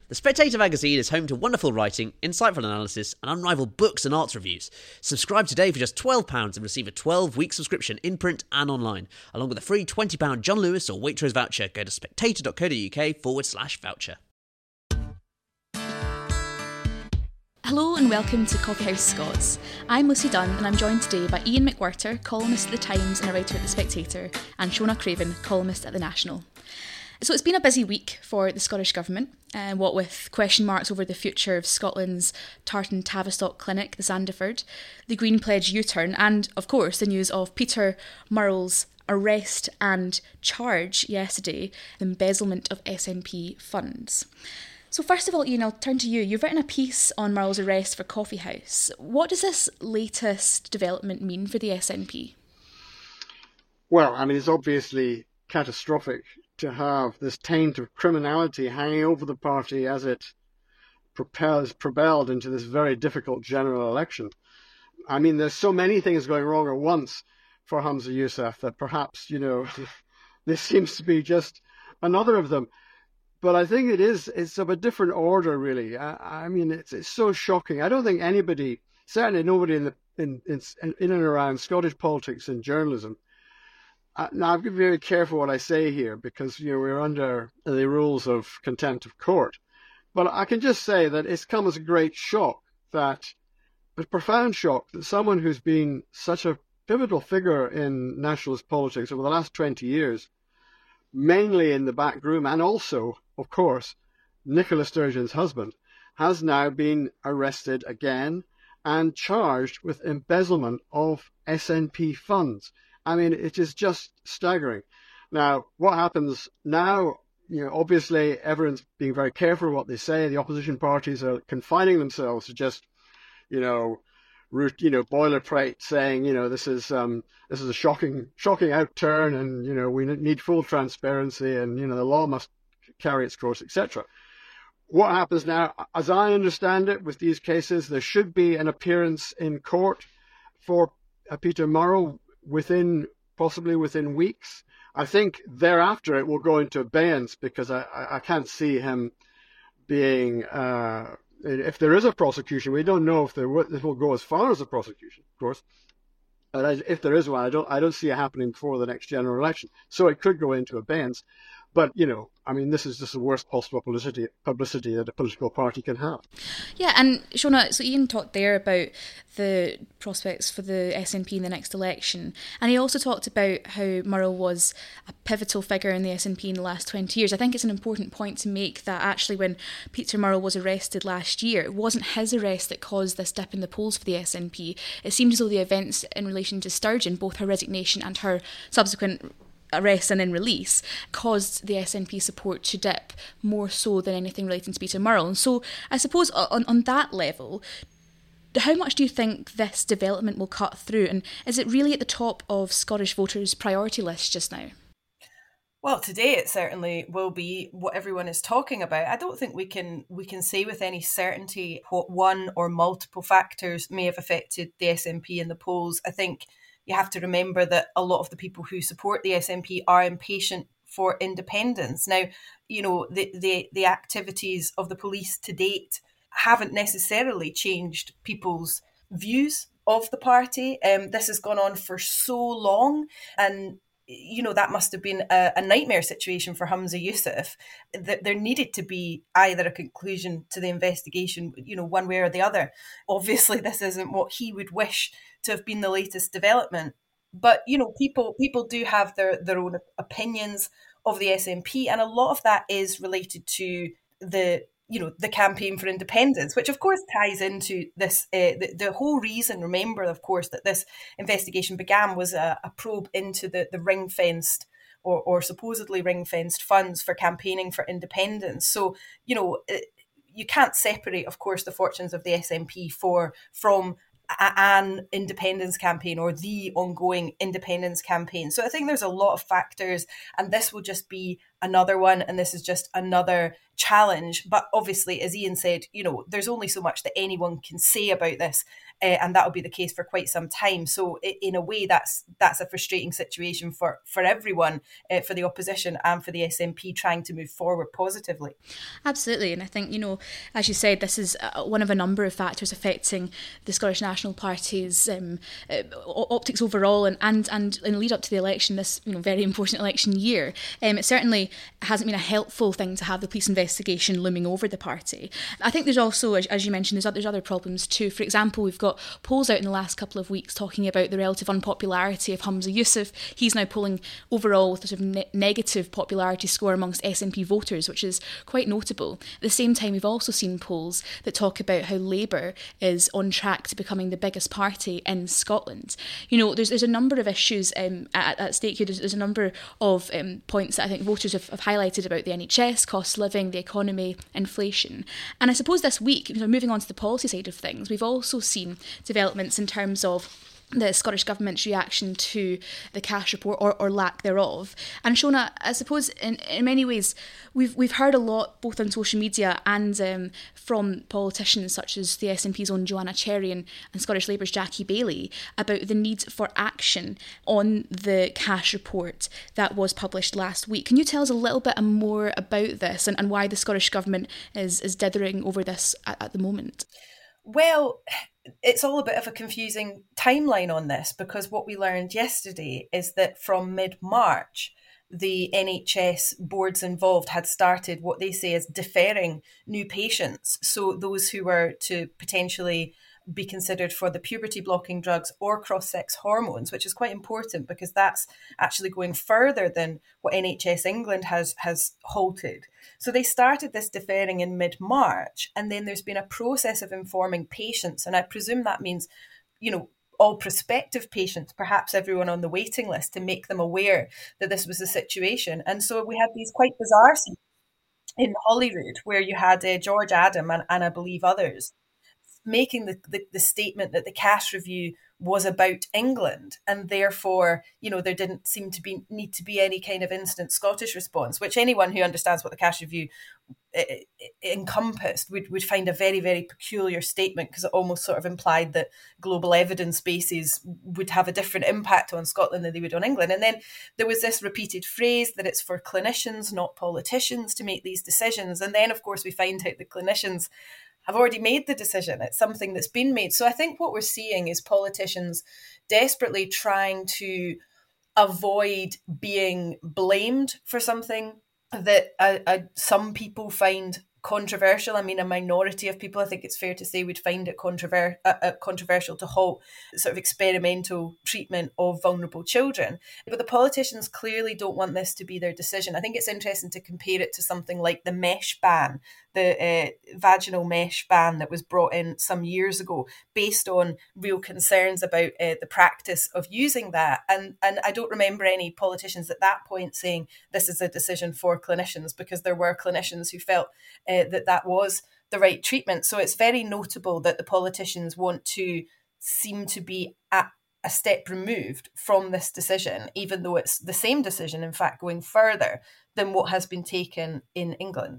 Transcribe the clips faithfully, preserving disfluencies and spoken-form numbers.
The Spectator magazine is home to wonderful writing, insightful analysis, and unrivaled books and arts reviews. Subscribe today for just twelve pounds and receive a twelve-week subscription in print and online, along with a free twenty pounds John Lewis or Waitrose voucher. Go to spectator.co.uk forward slash voucher. Hello and welcome to Coffee House Scots. I'm Lucy Dunn and I'm joined today by Ian McWhirter, columnist at The Times and a writer at The Spectator, and Shona Craven, columnist at The National. So it's been a busy week for the Scottish Government, uh, what with question marks over the future of Scotland's Tartan Tavistock Clinic, the Sandiford, the Green Pledge U-turn, and, of course, the news of Peter Murrell's arrest and charge yesterday, the embezzlement of S N P funds. So first of all, Ian, I'll turn to you. You've written a piece on Murrell's arrest for Coffee House. What does this latest development mean for the S N P? Well, I mean, it's obviously catastrophic to have this taint of criminality hanging over the party as it propels, propelled into this very difficult general election. I mean, there's so many things going wrong at once for Humza Yousaf that perhaps, you know, this seems to be just another of them. But I think it is, it's of a different order, really. I, I mean, it's it's so shocking. I don't think anybody, certainly nobody in the in in, in and around Scottish politics and journalism. Uh, now, I've got to be very careful what I say here because, you know, we're under the rules of contempt of court. But I can just say that it's come as a great shock, that a profound shock, that someone who's been such a pivotal figure in nationalist politics over the last twenty years, mainly in the back room and also, of course, Nicola Sturgeon's husband, has now been arrested again and charged with embezzlement of S N P funds. I mean, it is just staggering. Now, what happens now, you know, obviously everyone's being very careful what they say. The opposition parties are confining themselves to just, you know, root, you know, boilerplate saying, you know, this is um, this is a shocking, shocking outturn, and you know, we need full transparency, and you know, the law must carry its course, et cetera. What happens now, as I understand it, with these cases, there should be an appearance in court for uh, Peter Murrell within, possibly within weeks. I think thereafter it will go into abeyance because I, I, I can't see him being, uh, if there is a prosecution, we don't know if there will, this will go as far as a prosecution, of course. But I, if there is one, I don't, I don't see it happening before the next general election. So it could go into abeyance. But, you know, I mean, this is just the worst possible publicity publicity that a political party can have. Yeah, and Shona, so Ian talked there about the prospects for the S N P in the next election. And he also talked about how Murrell was a pivotal figure in the S N P in the last twenty years. I think it's an important point to make that actually when Peter Murrell was arrested last year, it wasn't his arrest that caused this dip in the polls for the S N P. It seemed as though the events in relation to Sturgeon, both her resignation and her subsequent arrest and then release, caused the S N P support to dip more so than anything relating to Peter Murrell. And so I suppose on, on that level, how much do you think this development will cut through? And is it really at the top of Scottish voters' priority list just now? Well, today it certainly will be what everyone is talking about. I don't think we can we can say with any certainty what one or multiple factors may have affected the S N P in the polls. I think you have to remember that a lot of the people who support the S N P are impatient for independence. Now, you know, the, the, the activities of the police to date haven't necessarily changed people's views of the party. Um, this has gone on for so long, and you know, that must have been a, a nightmare situation for Humza Yousaf, that there needed to be either a conclusion to the investigation, you know, one way or the other. Obviously, this isn't what he would wish to have been the latest development. But, you know, people people do have their, their own opinions of the S N P, and a lot of that is related to the you know, the campaign for independence, which of course ties into this, uh, the, the whole reason, remember, of course, that this investigation began was a, a probe into the, the ring-fenced or, or supposedly ring-fenced funds for campaigning for independence. So, you know, you can't separate, of course, the fortunes of the S N P for from an independence campaign or the ongoing independence campaign. So I think there's a lot of factors, and this will just be another one, and this is just another challenge. But obviously, as Ian said, you know, there's only so much that anyone can say about this, uh, and that'll be the case for quite some time. So in a way, that's that's a frustrating situation for, for everyone, uh, for the opposition and for the S N P trying to move forward positively. Absolutely. And I think, you know, as you said, this is one of a number of factors affecting the Scottish National Party's um, uh, optics overall, and, and, and in the lead up to the election, this, you know, very important election year. Um, it certainly hasn't been a helpful thing to have the police investigation looming over the party. I think there's also, as, as you mentioned, there's, there's other problems too. For example, we've got polls out in the last couple of weeks talking about the relative unpopularity of Humza Yousaf. He's now polling overall with a sort of ne- negative popularity score amongst S N P voters, which is quite notable. At the same time, we've also seen polls that talk about how Labour is on track to becoming the biggest party in Scotland. You know, there's there's a number of issues um, at, at stake here. There's, there's a number of um, points that I think voters have, have highlighted about the N H S, cost of living, the economy, inflation. And I suppose this week, you know, moving on to the policy side of things, we've also seen developments in terms of the Scottish Government's reaction to the cash report, or, or lack thereof. And Shona, I suppose in, in many ways, we've we've heard a lot, both on social media and um, from politicians such as the S N P's own Joanna Cherry and, and Scottish Labour's Jackie Baillie, about the need for action on the cash report that was published last week. Can you tell us a little bit more about this, and, and why the Scottish Government is, is dithering over this at, at the moment? Well, it's all a bit of a confusing timeline on this, because what we learned yesterday is that from mid-March, the N H S boards involved had started what they say is deferring new patients. So those who were to potentially be considered for the puberty blocking drugs or cross-sex hormones, which is quite important because that's actually going further than what N H S England has has halted. So they started this deferring in mid-March, and then there's been a process of informing patients, and I presume that means, you know, all prospective patients, perhaps everyone on the waiting list, to make them aware that this was the situation. And so we had these quite bizarre scenes in Holyrood where you had uh, George Adam and, and I believe others making the, the, the statement that the cash review was about England, and therefore, you know, there didn't seem to be need to be any kind of instant Scottish response, which anyone who understands what the cash review it, it encompassed would, would find a very, very peculiar statement, because it almost sort of implied that global evidence bases would have a different impact on Scotland than they would on England. And then there was this repeated phrase that it's for clinicians, not politicians, to make these decisions. And then, of course, we find out the clinicians have already made the decision. It's something that's been made. So I think what we're seeing is politicians desperately trying to avoid being blamed for something that uh, uh, some people find controversial. I mean, a minority of people, I think it's fair to say, would find it controver- uh, uh, controversial to halt sort of experimental treatment of vulnerable children. But the politicians clearly don't want this to be their decision. I think it's interesting to compare it to something like the mesh ban, the uh, vaginal mesh ban that was brought in some years ago based on real concerns about uh, the practice of using that. And, and I don't remember any politicians at that point saying this is a decision for clinicians, because there were clinicians who felt uh, that that was the right treatment. So it's very notable that the politicians want to seem to be at a step removed from this decision, even though it's the same decision, in fact, going further than what has been taken in England.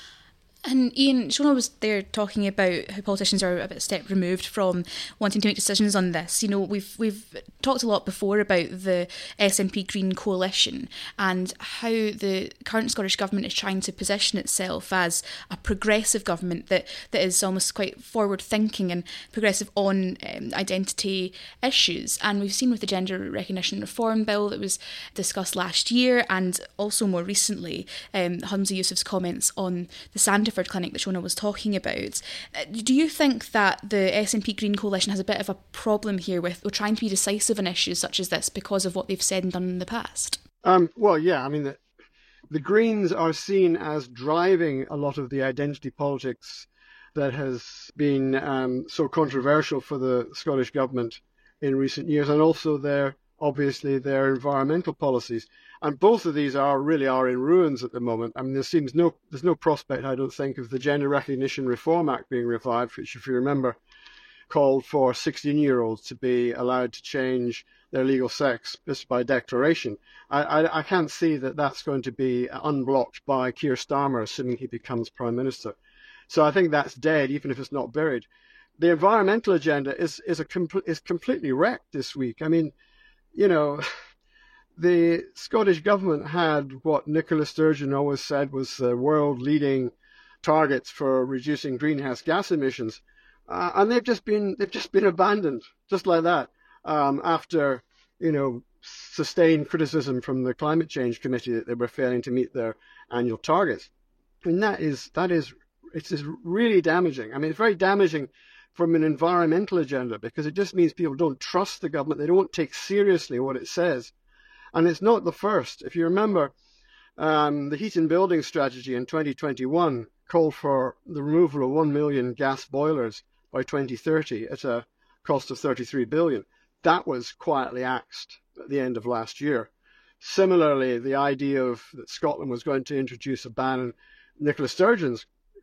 And Ian, Shona was there talking about how politicians are a bit step removed from wanting to make decisions on this. You know, we've we've talked a lot before about the S N P Green Coalition and how the current Scottish Government is trying to position itself as a progressive government that, that is almost quite forward-thinking and progressive on um, identity issues. And we've seen with the Gender Recognition Reform Bill that was discussed last year, and also more recently, um, Humza Yousaf's comments on the Sandiford clinic that Shona was talking about. Do you think that the S N P Green Coalition has a bit of a problem here with or trying to be decisive on issues such as this because of what they've said and done in the past? Um, well, yeah, I mean, the, the Greens are seen as driving a lot of the identity politics that has been um, so controversial for the Scottish Government in recent years, and also their obviously their environmental policies. And both of these are really are in ruins at the moment. I mean, there seems no there's no prospect, I don't think, of the Gender Recognition Reform Act being revived, which, if you remember, called for sixteen-year-olds to be allowed to change their legal sex just by declaration. I, I, I can't see that that's going to be unblocked by Keir Starmer, assuming he becomes Prime Minister. So I think that's dead, even if it's not buried. The environmental agenda is is a com- is completely wrecked this week. I mean, you know, the Scottish government had what Nicola Sturgeon always said was the world-leading targets for reducing greenhouse gas emissions, uh, and they've just been they've just been abandoned, just like that, um, after you know sustained criticism from the Climate Change Committee that they were failing to meet their annual targets. And that is that is it's just really damaging. I mean, it's very damaging from an environmental agenda because it just means people don't trust the government. They don't take seriously what it says. And it's not the first. If you remember, um, the heat and building strategy in twenty twenty-one called for the removal of one million gas boilers by twenty thirty at a cost of thirty-three billion dollars. That was quietly axed at the end of last year. Similarly, the idea of that Scotland was going to introduce a ban, on Nicola Sturgeon's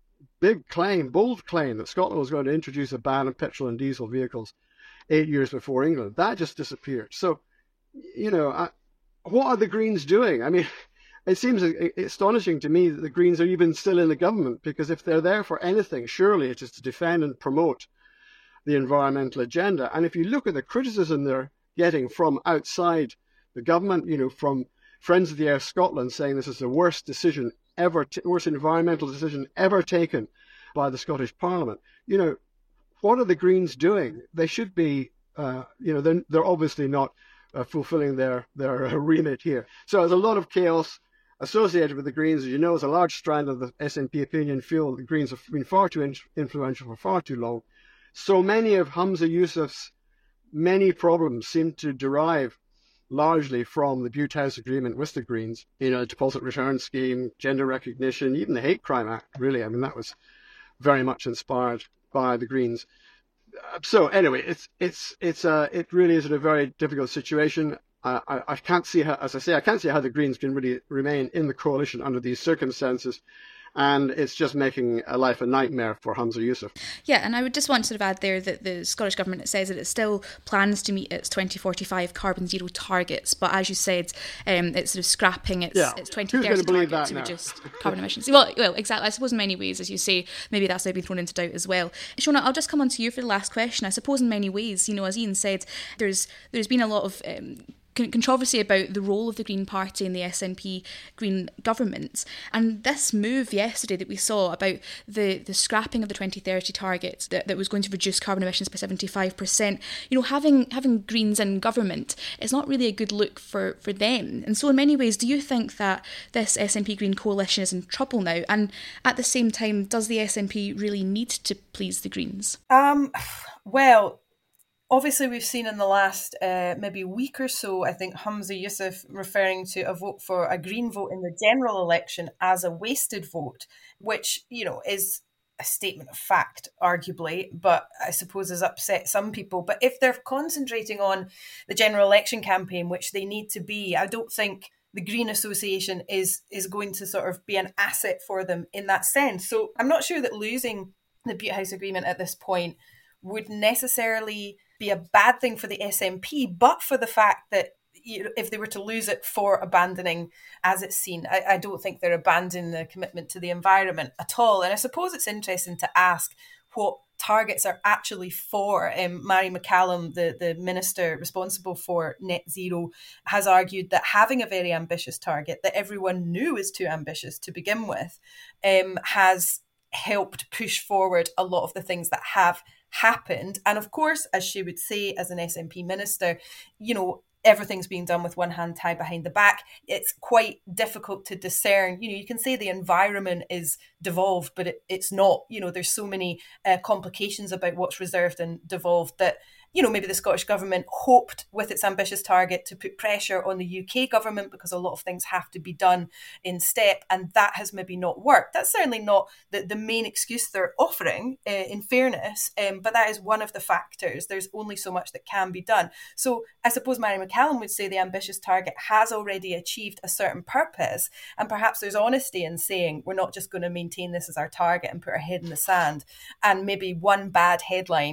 big claim, bold claim that Scotland was going to introduce a ban on petrol and diesel vehicles eight years before England, that just disappeared. So, you know, I, what are the Greens doing? I mean, it seems astonishing to me that the Greens are even still in the government, because if they're there for anything, surely it is to defend and promote the environmental agenda. And if you look at the criticism they're getting from outside the government, you know, from Friends of the Earth Scotland saying this is the worst decision ever, t- worst environmental decision ever taken by the Scottish Parliament, you know, what are the Greens doing? They should be, uh, you know, they're, they're obviously not uh, fulfilling their, their uh, remit here. So there's a lot of chaos associated with the Greens. As you know, there's a large strand of the S N P opinion feel the Greens have been far too in- influential for far too long. So many of Humza Yousaf's many problems seem to derive largely from the Bute House Agreement with the Greens, you know, the deposit return scheme, gender recognition, even the Hate Crime Act, really. I mean, that was very much inspired by the Greens. Uh, so anyway, it's it's it's uh, it really is in a very difficult situation. Uh, I, I can't see how, as I say, I can't see how the Greens can really remain in the coalition under these circumstances. And it's just making a life a nightmare for Humza Yousaf. Yeah, and I would just want to sort of add there that the Scottish Government says that it still plans to meet its twenty forty-five carbon zero targets, but as you said, um, it's sort of scrapping its, yeah. its twenty thirty target to now? reduce carbon emissions. Well, well, exactly. I suppose in many ways, as you say, maybe that's now been thrown into doubt as well. Shona, I'll just come on to you for the last question. I suppose in many ways, you know, as Ian said, there's there's been a lot of Um, controversy about the role of the Green Party in the S N P Green government, and this move yesterday that we saw about the, the scrapping of the twenty thirty target that, that was going to reduce carbon emissions by seventy-five percent, you know, having having Greens in government is not really a good look for, for them. And so in many ways, do you think that this S N P Green coalition is in trouble now? And at the same time, does the S N P really need to please the Greens? Um, well, obviously, we've seen in the last uh, maybe week or so, I think Humza Yousaf referring to a vote for a Green vote in the general election as a wasted vote, which, you know, is a statement of fact, arguably, but I suppose has upset some people. But if they're concentrating on the general election campaign, which they need to be, I don't think the Green Association is is going to sort of be an asset for them in that sense. So I'm not sure that losing the Bute House Agreement at this point would necessarily be a bad thing for the S N P, but for the fact that, you know, if they were to lose it for abandoning, as it's seen, I, I don't think they're abandoning the commitment to the environment at all. And I suppose it's interesting to ask what targets are actually for. Um, Mary McCallum, the, the minister responsible for net zero, has argued that having a very ambitious target that everyone knew is too ambitious to begin with um, has helped push forward a lot of the things that have happened. And of course, as she would say, as an S N P minister, you know, everything's being done with one hand tied behind the back. It's quite difficult to discern. You know, you can say the environment is devolved, but it, it's not. You know, there's so many uh, complications about what's reserved and devolved that, you know, maybe the Scottish Government hoped with its ambitious target to put pressure on the U K government because a lot of things have to be done in step, and that has maybe not worked. That's certainly not the, the main excuse they're offering, uh, in fairness, um, but that is one of the factors. There's only so much that can be done. So I suppose Mary McCallum would say the ambitious target has already achieved a certain purpose, and perhaps there's honesty in saying we're not just going to maintain this as our target and put our head in the sand, and maybe one bad headline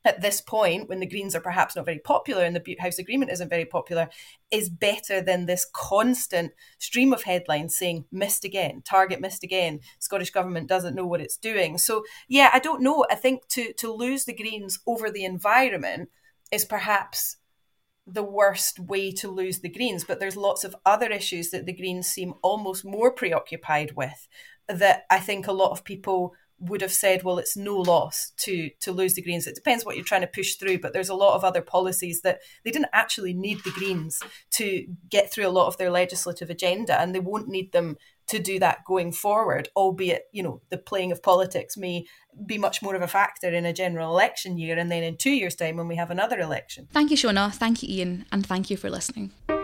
at this point, when the Greens are perhaps not very popular and the Butte House Agreement isn't very popular, is better than this constant stream of headlines saying missed again, Target missed again, Scottish Government doesn't know what it's doing. So yeah, I don't know. I think to, to lose the Greens over the environment is perhaps the worst way to lose the Greens, but there's lots of other issues that the Greens seem almost more preoccupied with that I think a lot of people would have said, well, it's no loss to to lose the Greens. It depends what you're trying to push through, but there's a lot of other policies that they didn't actually need the Greens to get through a lot of their legislative agenda, and they won't need them to do that going forward, albeit, you know, the playing of politics may be much more of a factor in a general election year and then in two years' time when we have another election. Thank you, Shona. Thank you, Ian. And thank you for listening.